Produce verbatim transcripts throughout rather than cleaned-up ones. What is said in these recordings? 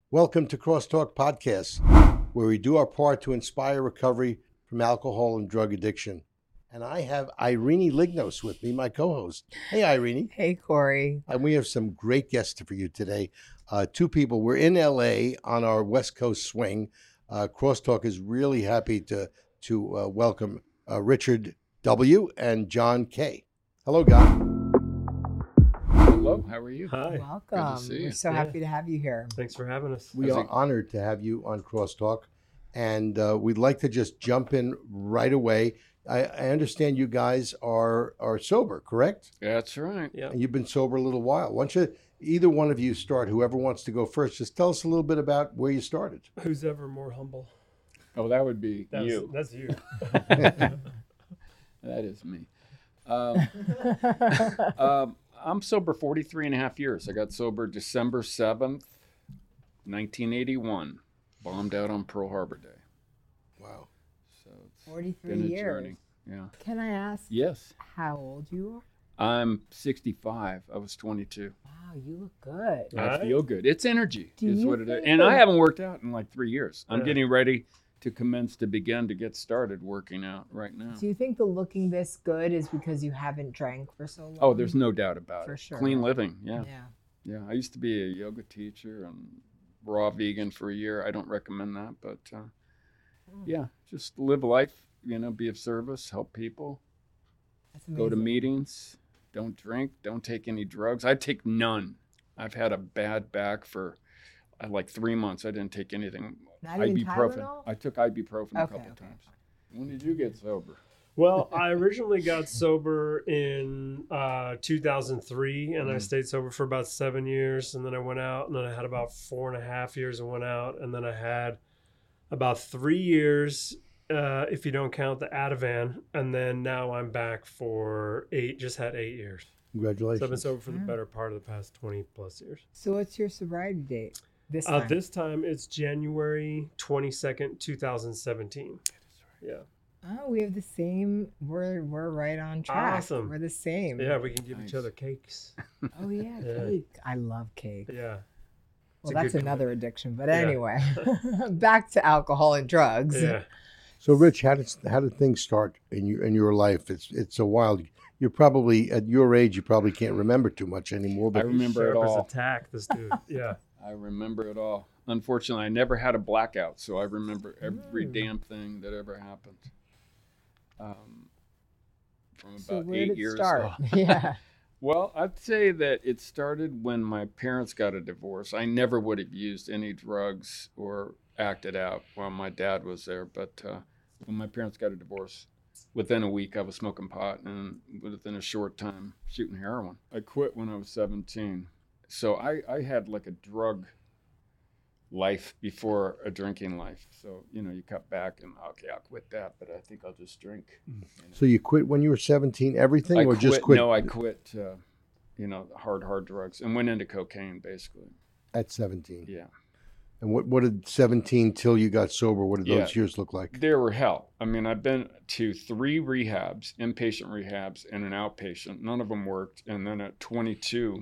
Welcome to Crosstalk Podcast, where we do our part to inspire recovery from alcohol and drug addiction. And I have Irene Lignos with me, my co-host. Hey, Irene. Hey, Corey. And we have some great guests for you today. Uh, two people. We're in L A on our West Coast swing. Uh, Crosstalk is really happy to to uh, welcome uh, Richard W. and John K. Hello, guys. Hello, how are you? Hi. Welcome. Good to see you. We're so Yeah. happy to have you here. Thanks for having us. We How's are it- honored to have you on Crosstalk, and uh, we'd like to just jump in right away. I, I understand you guys are are sober, correct? That's right. Yeah. And you've been sober a little while. Why don't you, either one of you start, whoever wants to go first, just tell us a little bit about where you started. Who's ever more humble? Oh, that would be That's, you. That's you. That is me. Um, um, I'm sober forty-three and a half years. I got sober December seventh, nineteen eighty-one. Bombed out on Pearl Harbor Day. Wow. So it's forty-three been a years. journey. Yeah. Can I ask Yes. how old you I'm sixty-five. I was twenty-two. are? Wow, you look good. I Right. feel good. It's energy Do is you what it is. think And that- I haven't worked out in like three years. I'm Yeah. getting ready to commence to begin to get started working out right now. Do you think the looking this good is because you haven't drank for so long? Oh, there's no doubt about For it. sure. Clean living, yeah. Yeah. Yeah, I used to be a yoga teacher and raw vegan for a year. I don't recommend that, but uh, yeah, just live life, you know, be of service, help people, That's go to amazing. meetings, don't drink, don't take any drugs. I take none. I've had a bad back for uh, like three months. I didn't take anything. Not even Ibuprofen. Tylenol? I took ibuprofen a Okay, couple okay. times. When did you get sober? Well, I originally got sober in uh, two thousand three, and I Mm. stayed sober for about seven years. And then I went out, and then I had about four and a half years and went out. And then I had about three years, uh, if you don't count the Ativan. And then now I'm back for eight, just had eight years. So Congratulations. I've been sober for the Yeah. better part of the past twenty plus years. So what's your sobriety date this Uh, time? this time it's January twenty-second, twenty seventeen. Yeah. Oh, we have the same. We're we're right on track. Awesome. We're the same. Yeah, we can give Nice. each other cakes. Oh yeah, Yeah. cake. I love cake. Yeah. Well, a that's good another addiction. But Yeah. anyway, back to alcohol and drugs. Yeah. So, Rich, how did how did things start in your in your life? It's it's a wild. You're probably at your age. You probably can't remember too much anymore. I But remember it Sharp as all. a tack, this dude. Yeah. I remember it all. Unfortunately, I never had a blackout, so I remember every Mm. damn thing that ever happened. Um, from about So where eight did it years start? old. Yeah. Well, I'd say that it started when my parents got a divorce. I never would have used any drugs or acted out while my dad was there, but uh, when my parents got a divorce, within a week I was smoking pot, and within a short time shooting heroin. I quit when I was seventeen. So I, I had like a drug life before a drinking life. So, you know, you cut back and, okay, I'll quit that, but I think I'll just drink. You know. so you quit when you were seventeen. Everything, I or quit, just quit No, I quit, uh, you know, hard, hard drugs and went into cocaine, basically. at seventeen. Yeah. And what what did seventeen till you got sober? What did those Yeah. years look like? They were hell. I mean, I've been to three rehabs, inpatient rehabs, and an outpatient. None of them worked. And then at twenty-two,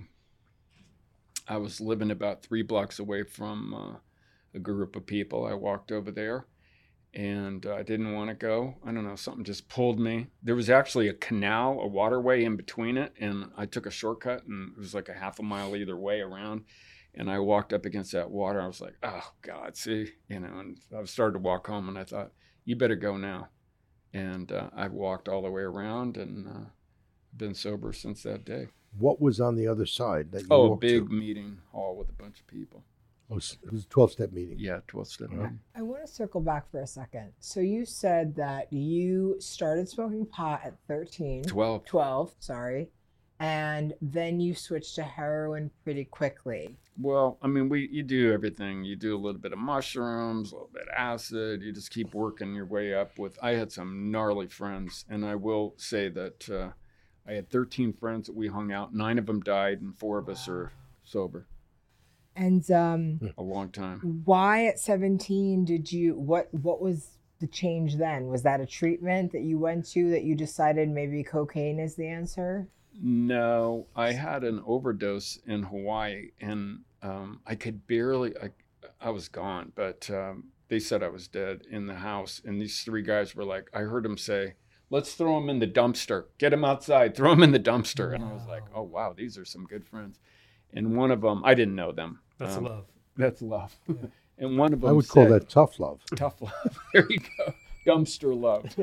I was living about three blocks away from uh, a group of people. I walked over there, and uh, I didn't want to go. I don't know, something just pulled me. There was actually a canal, a waterway in between it, and I took a shortcut, and it was like a half a mile either way around. And I walked up against that water. I was like, oh, God, see? You know, and I started to walk home, and I thought, you better go now. And uh, I walked all the way around, and uh, been sober since that day. What was on the other side that you Oh, a walked big to? meeting hall with a bunch of people. Oh, s- it was a twelve-step meeting. Yeah, twelve-step Yeah. meeting. I want to circle back for a second. So you said that you started smoking pot at thirteen. twelve. twelve, sorry. And then you switched to heroin pretty quickly. Well, I mean, we you do everything. You do a little bit of mushrooms, a little bit of acid. You just keep working your way up. With I had some gnarly friends, and I will say that uh, I had thirteen friends that we hung out. Nine of them died, and four of us are sober. And um, A long time. why at seventeen did you, what, what was the change then? Was that a treatment that you went to that you decided maybe cocaine is the answer? No, I had an overdose in Hawaii, and um, I could barely. I, I was gone, but um, they said I was dead in the house. And these three guys were like, I heard them say, let's throw him in the dumpster. Get him outside. Throw him in the dumpster. And I was like, oh, wow, these are some good friends. And one of them, I didn't know them. That's um, love. That's love. Yeah. And one of them I would said, call that tough love. tough love. There you go. Dumpster love.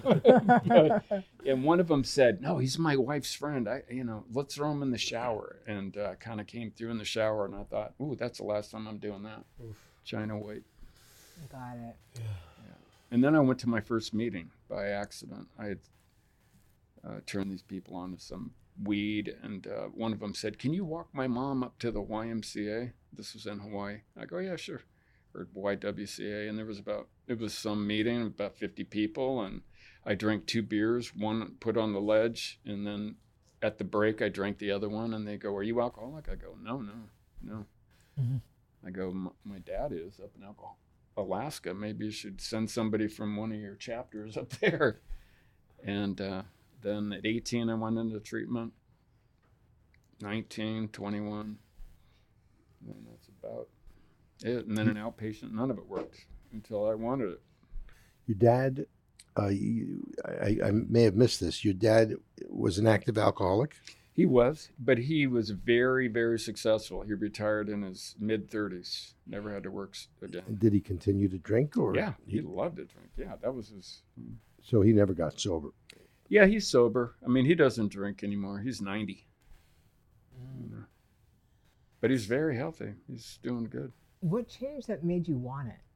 But, and one of them said, no, he's my wife's friend. I, you know, let's throw him in the shower. And uh, kind of came through in the shower. And I thought, ooh, that's the last time I'm doing that. Oof. China White. Got it. Yeah. And then I went to my first meeting by accident. I had uh, turned these people on to some weed, and uh, one of them said, can you walk my mom up to the Y M C A? This was in Hawaii. I go, yeah, sure. Or Y W C A. And there was about, it was some meeting, about fifty people, and I drank two beers, one put on the ledge, and then at the break, I drank the other one, and they go, are you alcoholic? I go, no, no, no. Mm-hmm. I go, my dad is up in alcohol. Alaska, maybe you should send somebody from one of your chapters up there. And uh, then at eighteen, I went into treatment. nineteen, twenty-one. And that's about it. And then an outpatient, none of it worked until I wanted it. Your dad, uh, you, I, I may have missed this. Your dad was an active alcoholic. He was, but he was very, very successful. He retired in his mid thirties. Never had to work again. Did he continue to drink, or Yeah, he loved to drink. Yeah, that was his. so he never got sober? Yeah, he's sober. I mean, he doesn't drink anymore. He's ninety. Mm. But he's very healthy. He's doing good. What changed that made you want it?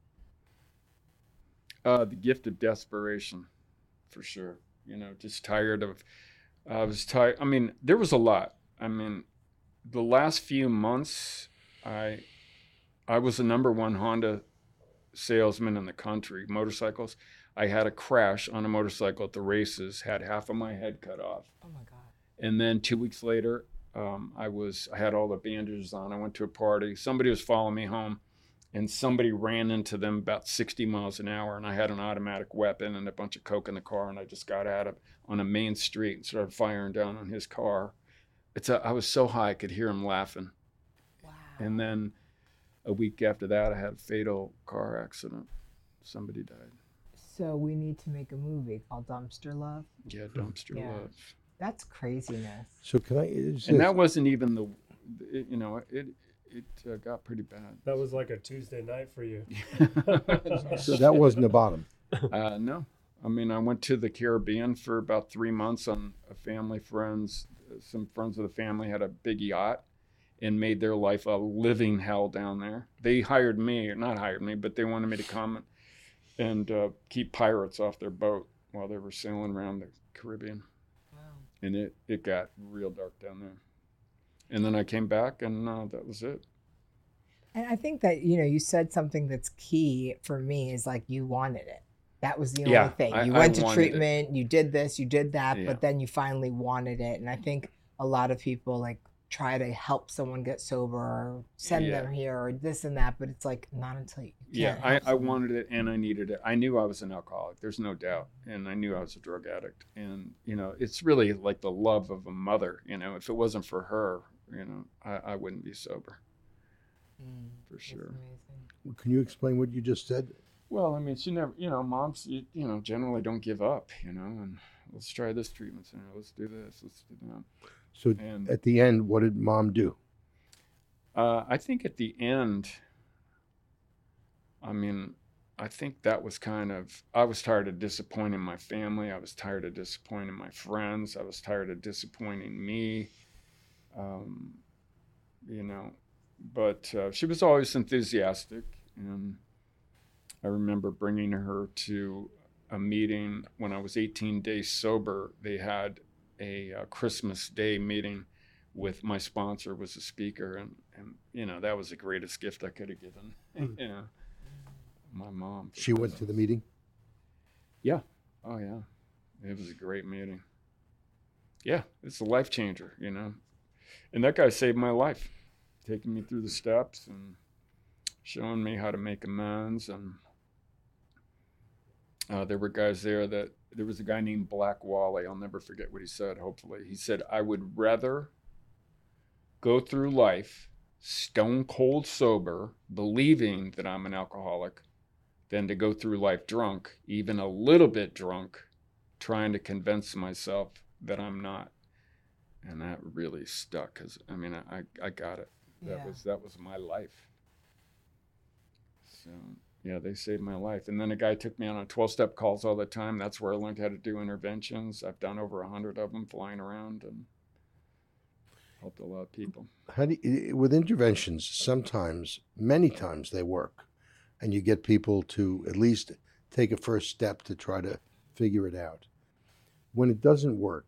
Uh, the gift of desperation, for sure. You know, just tired of. I was tired. I mean, there was a lot. I mean, the last few months, I, I was the number one Honda salesman in the country, motorcycles. I had a crash on a motorcycle at the races, had half of my head cut off. Oh my God. And then two weeks later, um, I was, I had all the bandages on. I went to a party. Somebody was following me home, and somebody ran into them about sixty miles an hour. And I had an automatic weapon and a bunch of coke in the car. And I just got out of on a main street and started firing down on his car. It's a, I was so high, I could hear him laughing. Wow. And then a week after that, I had a fatal car accident. Somebody died. So we need to make a movie called Dumpster Love. Yeah, dumpster Yeah. love. That's craziness. So can I? is And this- that wasn't even the, it, you know, it it uh, got pretty bad. That was like a Tuesday night for you. so that wasn't the bottom. uh, no, I mean, I went to the Caribbean for about three months on a family friends. Some friends of the family had a big yacht and made their life a living hell down there. They hired me, or not hired me, but they wanted me to come and uh, keep pirates off their boat while they were sailing around the Caribbean. Wow. And it, it got real dark down there. And then I came back, and uh, that was it. And I think that, you know, you said something that's key for me is like you wanted it. That was the only Yeah, thing. I- You I went to wanted treatment, you did this, you did that, Yeah. but then you finally wanted it. And I think a lot of people like try to help someone get sober or send Yeah. them here or this and that, but it's like not until you Yeah, can't I, help I someone. wanted it and I needed it. I knew I was an alcoholic. There's no doubt. And I knew I was a drug addict. And, you know, it's really like the love of a mother. You know, if it wasn't for her, you know, I, I wouldn't be sober, Mm, for that's sure. amazing. Can you explain what you just said? Well, I mean, she never, you know, moms, you, you know, generally don't give up, you know, and let's try this treatment center. Let's do this. Let's do that. So And at the end, what did mom do? uh, I think at the end, I mean, I think that was kind of, I was tired of disappointing my family. I was tired of disappointing my friends. I was tired of disappointing me. Um, you know, but uh, she was always enthusiastic. And I remember bringing her to a meeting when I was eighteen days sober. They had a, uh Christmas Day meeting with my sponsor was a speaker. And, and, you know, that was the greatest gift I could have given, Mm. you know, my mom. She went to the meeting. Yeah. Oh, yeah. It was a great meeting. Yeah, it's a life changer, you know. And that guy saved my life, taking me through the steps and showing me how to make amends. And uh, there were guys there that, there was a guy named Black Wally. I'll never forget what he said, hopefully. He said, I would rather go through life stone cold sober, believing that I'm an alcoholic, than to go through life drunk, even a little bit drunk, trying to convince myself that I'm not. And that really stuck, because I mean, I, I got it. That Yeah. was that was my life. So yeah, they saved my life. And then a guy took me on twelve-step calls all the time. That's where I learned how to do interventions. I've done over a hundred of them, flying around, and helped a lot of people. How do you, with interventions, sometimes, many times they work, and you get people to at least take a first step to try to figure it out. When it doesn't work,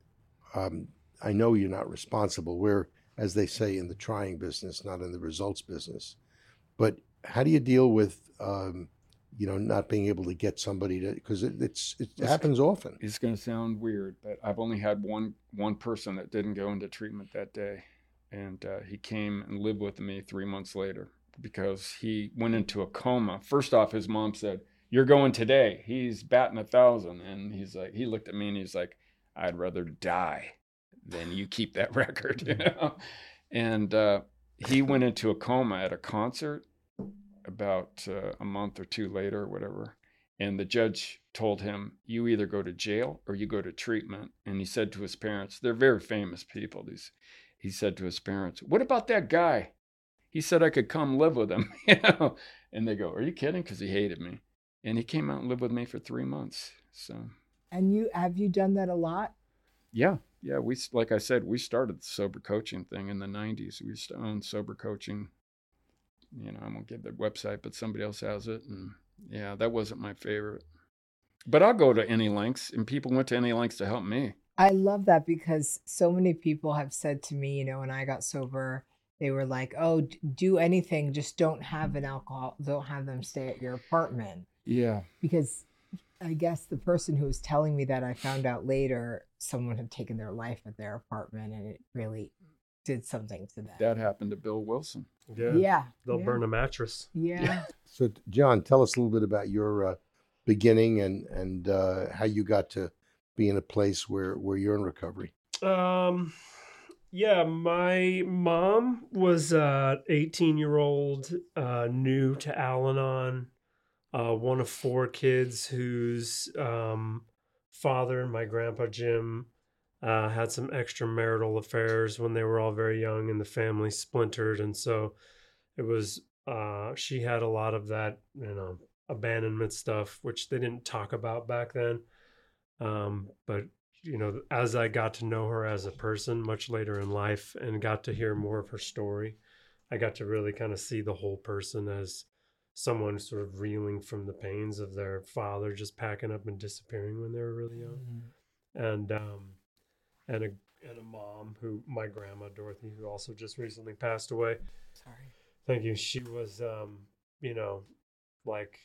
um, I know you're not responsible. We're, as they say, in the trying business, not in the results business. But how do you deal with, um, you know, not being able to get somebody to, because it, it's it It's- happens often. It's going to sound weird, but I've only had one one person that didn't go into treatment that day, and uh, he came and lived with me three months later because he went into a coma. First off, his mom said, "You're going today." He's batting a thousand, and he's like, he looked at me and he's like, "I'd rather die than you keep that record," you know. And uh, he went into a coma at a concert about uh, a month or two later, or whatever. And the judge told him, "You either go to jail or you go to treatment." And he said to his parents, they're very famous people. These, he said to his parents, "What about that guy? He said I could come live with him." You know? And they go, "Are you kidding?" Because he hated me. And he came out and lived with me for three months. So. And you have you done that a lot? Yeah, yeah. We, like I said, we started the sober coaching thing in the nineties. We used to own sober coaching. You know, I won't give the website, but somebody else has it. And yeah, that wasn't my favorite. But I'll go to any lengths, and people went to any lengths to help me. I love that because so many people have said to me, you know, when I got sober, they were like, "Oh, d- do anything, just don't have an alcohol, don't have them stay at your apartment." Yeah. Because I guess the person who was telling me that, I found out later, someone had taken their life at their apartment, and it really did something to them. That happened to Bill Wilson. Yeah. Yeah. They'll yeah, burn a mattress. Yeah. So, John, tell us a little bit about your uh, beginning and and uh, how you got to be in a place where where you're in recovery. Um, yeah, my mom was a eighteen year old, uh, new to Al-Anon, uh, one of four kids whose um, father, my grandpa Jim, uh, had some extramarital affairs when they were all very young, and the family splintered, and so it was uh, she had a lot of that, you know, abandonment stuff, which they didn't talk about back then. Um, but you know, as I got to know her as a person much later in life and got to hear more of her story, I got to really kind of see the whole person as someone sort of reeling from the pains of their father just packing up and disappearing when they were really young. Mhm. And um and a and a mom who, my grandma Dorothy, who also just recently passed away. Sorry. Thank you. She was um, you know, like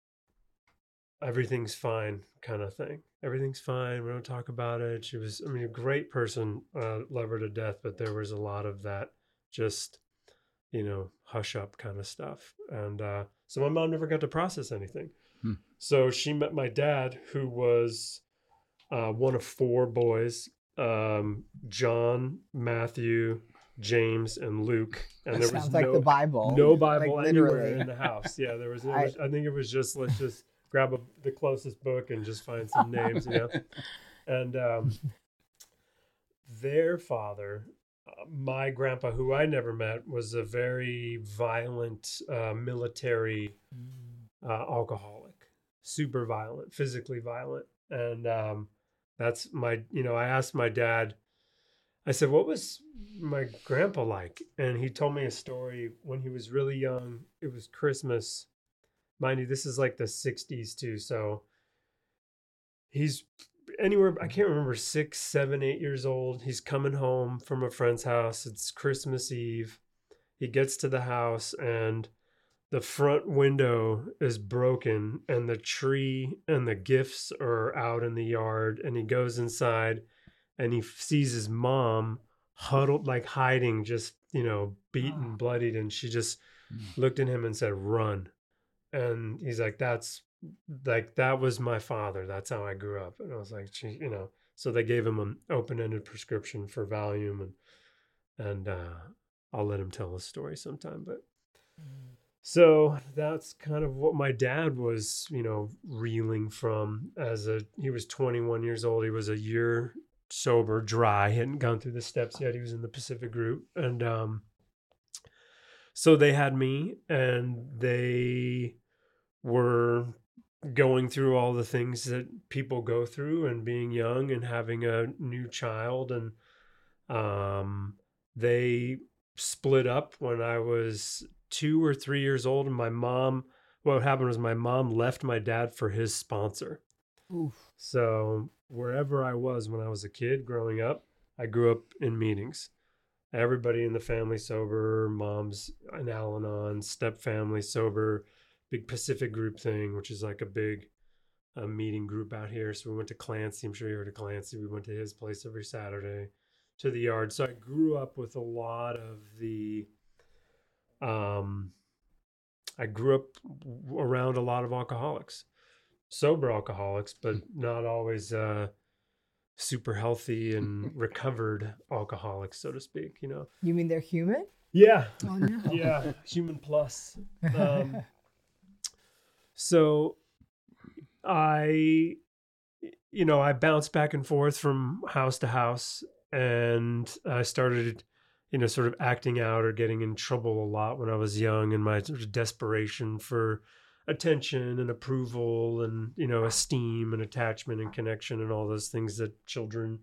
everything's fine kind of thing. Everything's fine. We don't talk about it. She was, I mean, a great person, uh, love her to death, but there was a lot of that just, you know, hush up kind of stuff. And uh, so my mom never got to process anything. Hmm. So she met my dad, who was uh, one of four boys, um, John, Matthew, James, and Luke. And there was Sounds like no, the Bible. no Bible Like, anywhere literally. in the house. Yeah, there was, it I- was I think it was just, let's just grab a, the closest book and just find some names, you know. And um, their father, uh, my grandpa, who I never met, was a very violent uh, military uh, alcoholic, super violent, physically violent. And um, that's my, you know, I asked my dad, I said, "What was my grandpa like?" And he told me a story when he was really young. It was Christmas. Mind you, this is like the sixties too. So he's anywhere, I can't remember, six, seven, eight years old. He's coming home from a friend's house. It's Christmas Eve. He gets to the house and the front window is broken and the tree and the gifts are out in the yard. And he goes inside and he sees his mom huddled, like hiding, just, you know, beaten, bloodied. And she just looked at him and said, "Run." And he's like, "That's like, that was my father. That's how I grew up." And I was like, "Gee," you know, so they gave him an open-ended prescription for Valium. And, and, uh, I'll let him tell his story sometime. But so that's kind of what my dad was, you know, reeling from as a, he was twenty-one years old. He was a year sober, dry, hadn't gone through the steps yet. He was in the Pacific group. And um, so they had me, and they were going through all the things that people go through and being young and having a new child. And um, they split up when I was two or three years old, and my mom, what happened was my mom left my dad for his sponsor. Oof. So wherever I was when I was a kid growing up, I grew up in meetings. Everybody in the family sober, mom's an Al-Anon, step family sober, big Pacific group thing, which is like a big uh, meeting group out here. So we went to Clancy. I'm sure you heard of Clancy. We went to his place every Saturday to the yard. So I grew up with a lot of the Um, I grew up around a lot of alcoholics, sober alcoholics, but not always uh, super healthy and recovered alcoholics, so to speak, you know? You mean they're human? Yeah. Oh, no. Yeah. Human plus. Um, so I, you know, I bounced back and forth from house to house, and I started, you know, sort of acting out or getting in trouble a lot when I was young, and my sort of desperation for attention and approval and, you know, esteem and attachment and connection and all those things that children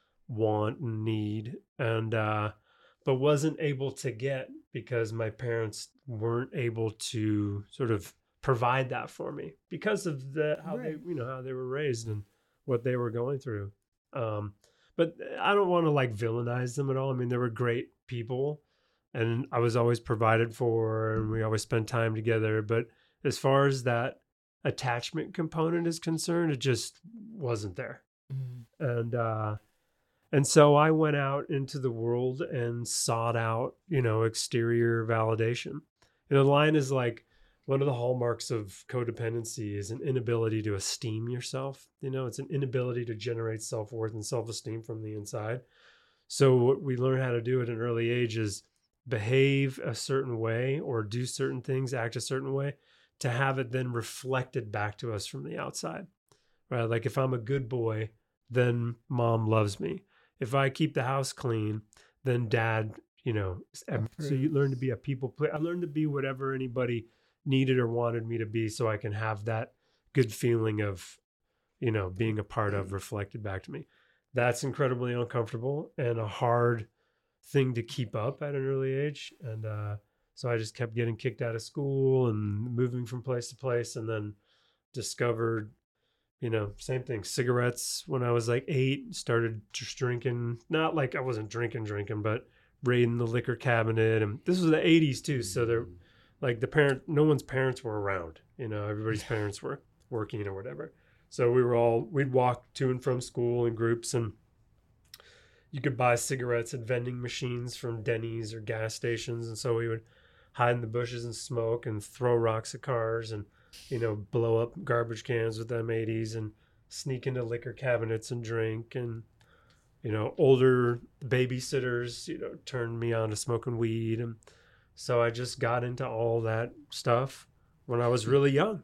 want and need. And, uh, but wasn't able to get because my parents weren't able to sort of provide that for me because of the, how Right. they, you know, how they were raised and what they were going through. Um, but I don't want to like villainize them at all. I mean, they were great people, and I was always provided for, and we always spent time together. But as far as that attachment component is concerned, it just wasn't there. Mm-hmm. And, uh, and so I went out into the world and sought out, you know, exterior validation. You know, the line is like, one of the hallmarks of codependency is an inability to esteem yourself. You know, it's an inability to generate self-worth and self-esteem from the inside. So what we learn how to do at an early age is behave a certain way or do certain things, act a certain way, to have it then reflected back to us from the outside, right? Like if I'm a good boy, then mom loves me. If I keep the house clean, then dad, you know, so you learn to be a people player. I learned to be whatever anybody needed or wanted me to be, so I can have that good feeling of, you know, being a part of reflected back to me. That's incredibly uncomfortable and a hard thing to keep up at an early age. And uh, so I just kept getting kicked out of school and moving from place to place, and then discovered, you know, same thing, cigarettes when I was like eight, started just drinking, not like I wasn't drinking, drinking, but raiding the liquor cabinet. And this was the eighties too. So there, like the parent, no one's parents were around, you know, everybody's parents were working or whatever. So we were all, we'd walk to and from school in groups, and you could buy cigarettes at vending machines from Denny's or gas stations. And so we would hide in the bushes and smoke and throw rocks at cars and, you know, blow up garbage cans with M eighties and sneak into liquor cabinets and drink. And, you know, older babysitters, you know, turned me on to smoking weed. And so I just got into all that stuff when I was really young.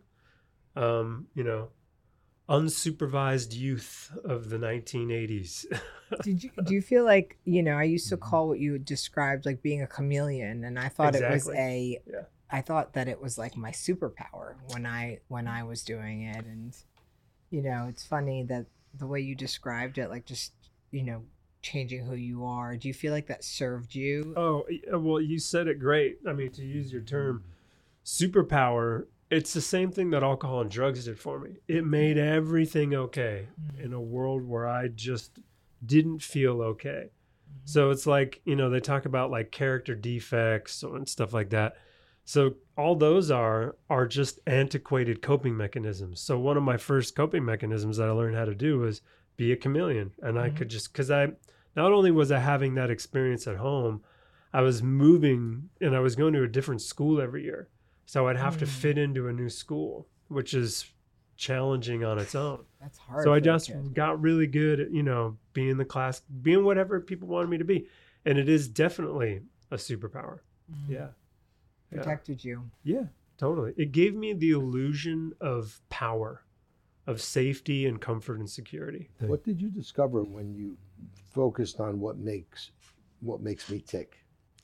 Um, you know, unsupervised youth of the nineteen eighties. Did you do you feel like, you know, I used to call what you described like being a chameleon, and I thought it was Exactly. a Yeah. I thought that it was like my superpower when I when I was doing it. And you know, it's funny that the way you described it, like just, you know, changing who you are. Do you feel like that served you? Oh, well, you said it great. I mean, to use your term, superpower, it's the same thing that alcohol and drugs did for me. It made everything okay Mm-hmm. in a world where I just didn't feel okay. Mm-hmm. So it's like, you know, they talk about like character defects and stuff like that. So all those are are just antiquated coping mechanisms. So one of my first coping mechanisms that I learned how to do was be a chameleon. And I Mhm. could just, because I, not only was I having that experience at home, I was moving and I was going to a different school every year. So I'd have to Mm. fit into a new school, which is challenging on its own. That's hard. So I for a just kid. got really good at, you know, being the class, being whatever people wanted me to be. And it is definitely a superpower. Mm. Yeah. Yeah. Protected you. Yeah, totally. It gave me the illusion of power, of safety and comfort and security. What did you discover when you focused on what makes what makes me tick?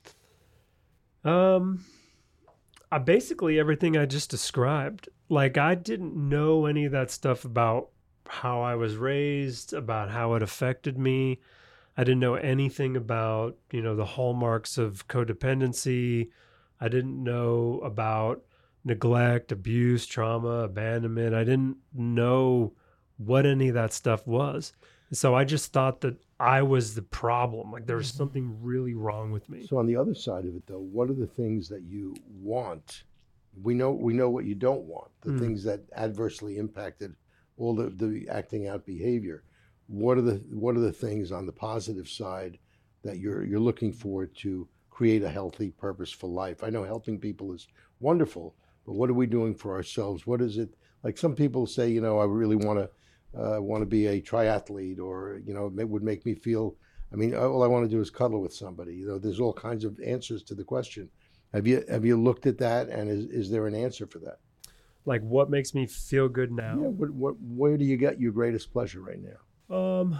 Um, I basically everything I just described. Like I didn't know any of that stuff about how I was raised, about how it affected me. I didn't know anything about, you know, the hallmarks of codependency. I didn't know about neglect, abuse, trauma, abandonment. I didn't know what any of that stuff was. So I just thought that I was the problem. Like there was something really wrong with me. So on the other side of it, though, what are the things that you want? We know we know what you don't want. The Mm. things that adversely impacted all the, the acting out behavior. What are the what are the things on the positive side that you're you're looking for to create a healthy, purposeful life? I know helping people is wonderful, but what are we doing for ourselves? What is it like? Some people say, you know, I really want to uh, want to be a triathlete, or you know, it would make me feel. I mean, all I want to do is cuddle with somebody. You know, there's all kinds of answers to the question. Have you have you looked at that, and is is there an answer for that? Like what makes me feel good now? Yeah. What what where do you get your greatest pleasure right now? Um,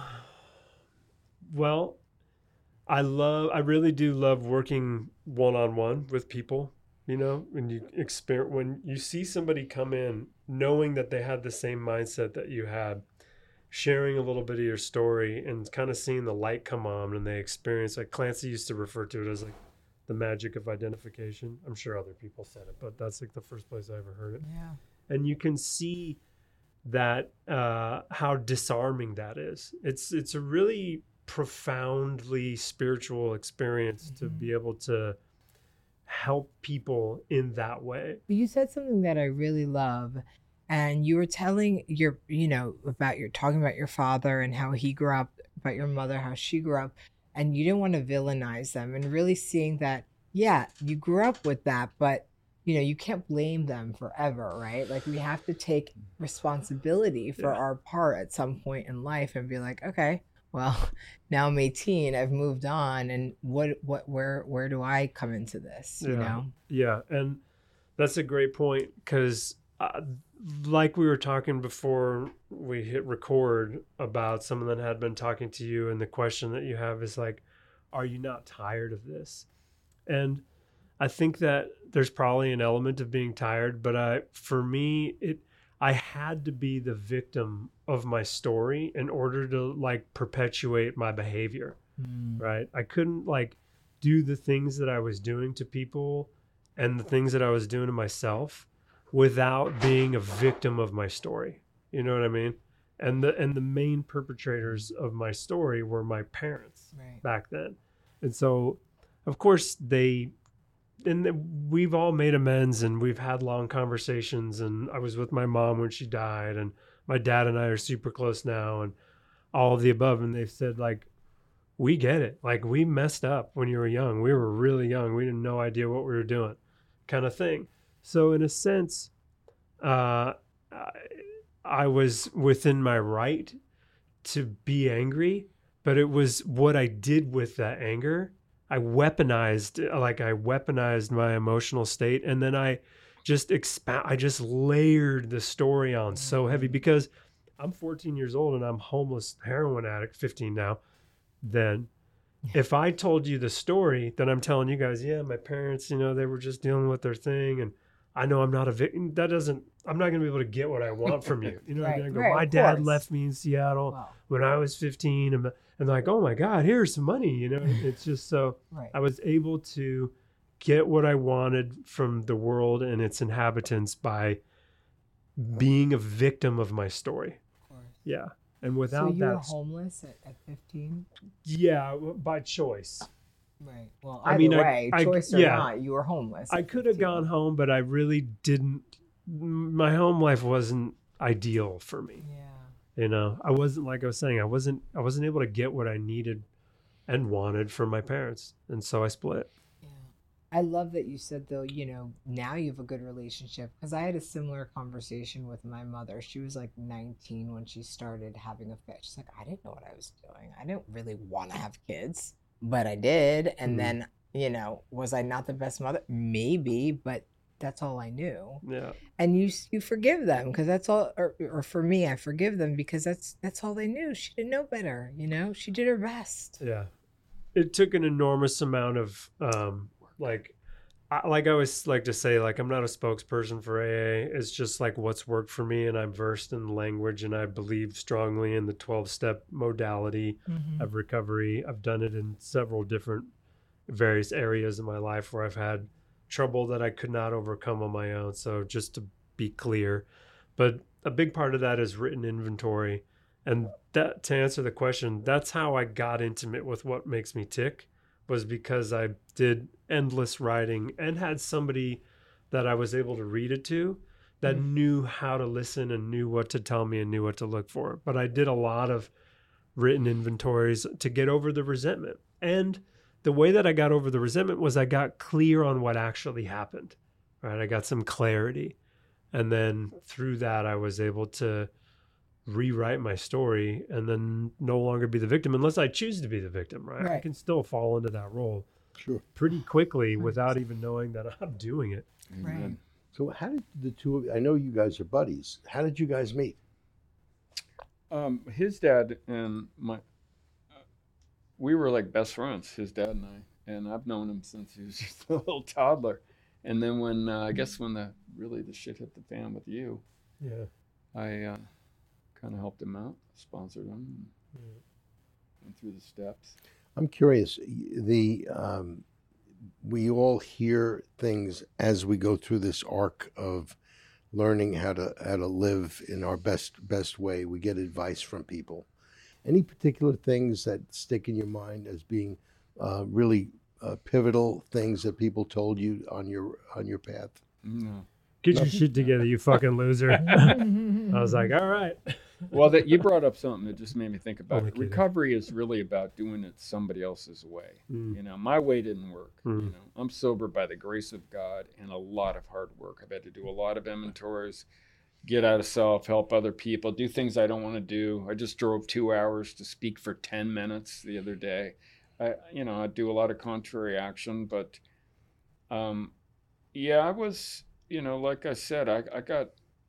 well, I love, I really do love working one-on-one with people, you know, when you experience, when you see somebody come in knowing that they had the same mindset that you had, sharing a little bit of your story and kind of seeing the light come on and they experience, like Clancy used to refer to it as like the magic of identification. I'm sure other people said it, but that's like the first place I ever heard it. Yeah. And you can see that uh, how disarming that is. It's it's a really profoundly spiritual experience mm-hmm. to be able to help people in that way. You said something that I really love, and you were telling your, you know, about your talking about your father and how he grew up, about your mother, how she grew up, and you didn't want to villainize them, and really seeing that, yeah, you grew up with that, but you know, you can't blame them forever, right? Like we have to take responsibility for yeah. our part at some point in life and be like, okay, well, now I'm eighteen, I've moved on, and what, what, where, where do I come into this? You yeah. know? Yeah, and that's a great point because, uh, like we were talking before we hit record about someone that had been talking to you, and the question that you have is like, are you not tired of this? And I think that there's probably an element of being tired, but I, for me, it, I had to be the victim of my story in order to like perpetuate my behavior, mm. right? I couldn't like do the things that I was doing to people and the things that I was doing to myself without being a victim of my story. You know what I mean? And the, and the main perpetrators of my story were my parents right. back then. And so, of course, they, and we've all made amends and we've had long conversations, and I was with my mom when she died, and my dad and I are super close now, and all of the above. And they've said like, we get it. Like we messed up when you were young. We were really young. We didn't no idea what we were doing kind of thing. So in a sense, uh, I, I was within my right to be angry, but it was what I did with that anger. I weaponized, like I weaponized my emotional state. And then I just expound, I just layered the story on so heavy because I'm fourteen years old and I'm homeless heroin addict, fifteen now. Then if I told you the story, then I'm telling you guys, yeah, my parents, you know, they were just dealing with their thing. And I know I'm not a victim. That doesn't, I'm not going to be able to get what I want from you. You know, right, I go, right, my dad course. left me in Seattle wow. when I was fifteen. And, and like, oh my God, here's some money. You know, it's just so right. I was able to get what I wanted from the world and its inhabitants by being a victim of my story. Of course. Yeah. And without that. So you that, were homeless at, at fifteen? Yeah, by choice. Right. Well, either I mean, way, I, choice I, or yeah, not, you were homeless. I could have gone home, but I really didn't. My home life wasn't ideal for me. Yeah. You know, I wasn't, like I was saying, I wasn't, I wasn't able to get what I needed and wanted from my parents. And so I split. Yeah. I love that you said though, you know, now you have a good relationship, because I had a similar conversation with my mother. She was like nineteen when she started having a fit. She's like, I didn't know what I was doing. I didn't really want to have kids, but I did. And mm-hmm. then You know, was I not the best mother? Maybe, but that's all I knew. Yeah. And you you forgive them because that's all, or, or for me, I forgive them because that's that's all they knew. She didn't know better. You know, she did her best. Yeah. It took an enormous amount of um like I, like I always like to say, like, I'm not a spokesperson for A A. It's just like what's worked for me, and I'm versed in the language, and I believe strongly in the twelve-step modality Mm-hmm. of recovery. I've done it in several different various areas in my life where I've had trouble that I could not overcome on my own. So just to be clear, but a big part of that is written inventory. And that, to answer the question, that's how I got intimate with what makes me tick, was because I did endless writing and had somebody that I was able to read it to that Mhm. knew how to listen and knew what to tell me and knew what to look for. But I did a lot of written inventories to get over the resentment. And the way that I got over the resentment was I got clear on what actually happened, right? I got some clarity. And then through that, I was able to rewrite my story and then no longer be the victim unless I choose to be the victim, right? I Right. can still fall into that role Sure. pretty quickly without even knowing that I'm doing it. Right. Amen. So how did the two of I know you guys are buddies. How did you guys meet? Um, his dad and my, uh, we were like best friends, his dad and I, and I've known him since he was just a little toddler. And then when uh, I guess when the really the shit hit the fan with you, Yeah. I uh, kind of helped him out, sponsored him, Yeah. went through the steps. I'm curious. The um, we all hear things as we go through this arc of learning how to how to live in our best best way. We get advice from people. Any particular things that stick in your mind as being uh, really uh, pivotal things that people told you on your on your path? No. Get your Nothing? shit together, you fucking loser. I was like, all right. Well, that you brought up something that just made me think about Only it. kidding. Recovery is really about doing it somebody else's way. Mm. You know, my way didn't work. Mm. You know, I'm sober by the grace of God and a lot of hard work. I've had to do a lot of inventories, get out of self, help other people, do things I don't want to do. I just drove two hours to speak for ten minutes the other day. I, you know, I do a lot of contrary action, but um, yeah, I was, you know, like I said, I, I got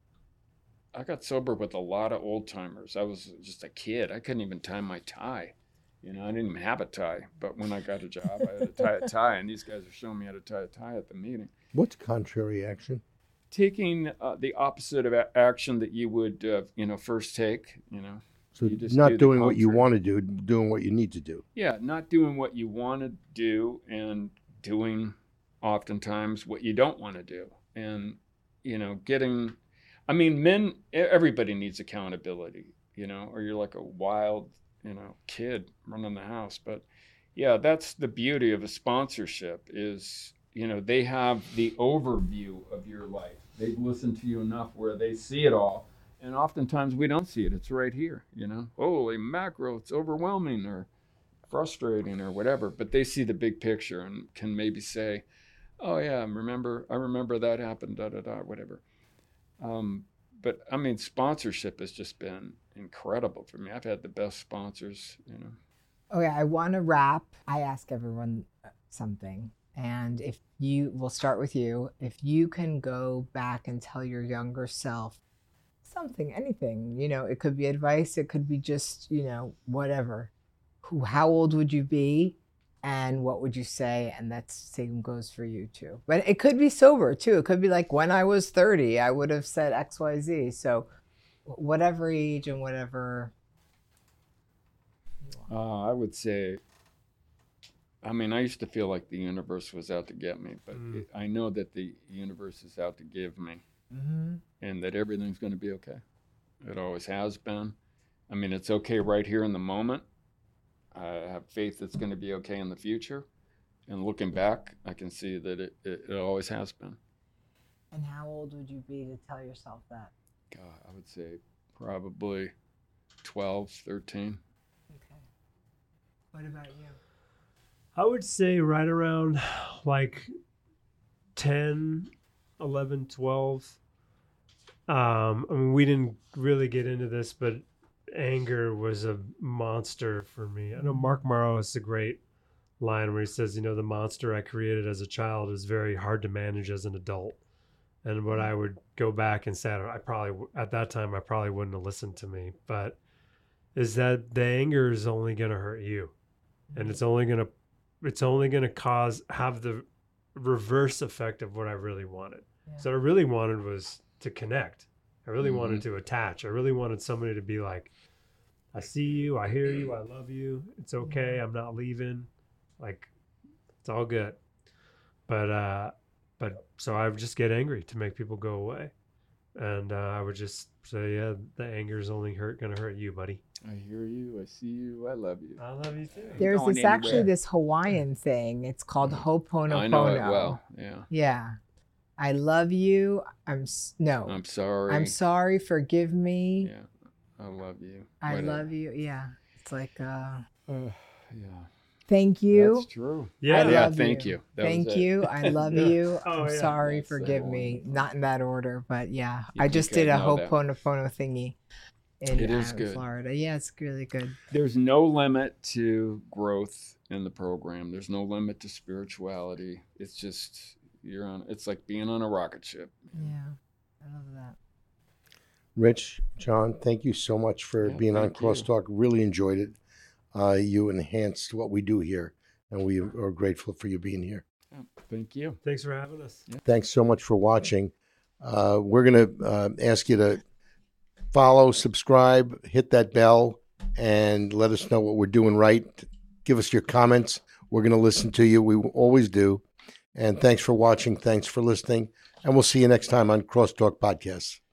I got sober with a lot of old timers. I was just a kid. I couldn't even tie my tie. You know, I didn't even have a tie. But when I got a job, I had to tie a tie, and these guys are showing me how to tie a tie at the meeting. What's contrary action? Taking uh, the opposite of a- action that you would, uh, you know, first take. You know, So You just do not the doing what you contrary. want to do, doing what you need to do. yeah, not doing what you want to do and doing oftentimes what you don't want to do, and you know, getting. I mean, men. Everybody needs accountability, you know, or you're like a wild, you know, kid running the house. But yeah, that's the beauty of a sponsorship is, you know, they have the overview of your life. They've listened to you enough where they see it all. And oftentimes we don't see it. It's right here, you know. Holy mackerel, it's overwhelming or frustrating or whatever. But they see the big picture and can maybe say, oh yeah, remember, I remember that happened, da da da, whatever. Um, but I mean, sponsorship has just been incredible for me. I've had the best sponsors, you know. Okay, I want to wrap. I ask everyone something. And if you, we'll start with you. If you can go back and tell your younger self something, anything, you know, it could be advice, it could be just, you know, whatever. Who, how old would you be? And what would you say? And that same goes for you too. But it could be sober too. It could be like when I was thirty, I would have said X, Y, Z. So whatever age and whatever. Uh, I would say, I mean, I used to feel like the universe was out to get me, but Mm. it, I know that the universe is out to give me Mm-hmm. and that everything's going to be okay. It always has been. I mean, it's okay right here in the moment. I have faith it's going to be okay in the future. And looking back, I can see that it, it, it always has been. And how old would you be to tell yourself that? God, I would say probably twelve, thirteen. Okay. What about you? I would say right around like ten, eleven, twelve. Um, I mean, we didn't really get into this, but anger was a monster for me. I know Mark Morrow is a great line where he says, you know, the monster I created as a child is very hard to manage as an adult. And what I would go back and say, I probably, at that time, I probably wouldn't have listened to me, but is that the anger is only going to hurt you. And it's only going to, it's only going to cause, have the reverse effect of what I really wanted. Yeah. So what I really wanted was to connect. I really mm-hmm. wanted to attach. I really wanted somebody to be like, I see you, I hear you, I love you. It's okay. I'm not leaving. Like, it's all good. But, uh, but so I would just get angry to make people go away. And uh, I would just say, yeah, the anger is only hurt, going to hurt you, buddy. I hear you. I see you. I love you. I love you too. There's this anywhere. actually this Hawaiian thing. It's called Ho'oponopono. I know it well. Yeah. Yeah. I love you. I'm no. I'm sorry. I'm sorry. Forgive me. Yeah. I love you. I Whatever. love you. Yeah. It's like, uh, uh yeah. Thank you. That's true. Yeah. I yeah. Love thank you. you. That thank you. I love yeah. you. Oh, I'm yeah. sorry. That's forgive so me. Not in that order, but yeah. You I just did a know Ho'oponopono thingy. In it is uh, good. Florida. Yeah, it's really good. There's no limit to growth in the program. There's no limit to spirituality. It's just you're on. It's like being on a rocket ship. Yeah, I love that. Rich, John, thank you so much for Yeah, being on thank you. Crosstalk. Really enjoyed it. Uh, you enhanced what we do here, and we are grateful for you being here. Yeah, thank you. Thanks for having us. Yeah. Thanks so much for watching. Uh, we're going to uh, ask you to follow, subscribe, hit that bell, and let us know what we're doing right. Give us your comments. We're going to listen to you. We always do. And thanks for watching. Thanks for listening. And we'll see you next time on Crosstalk Podcasts.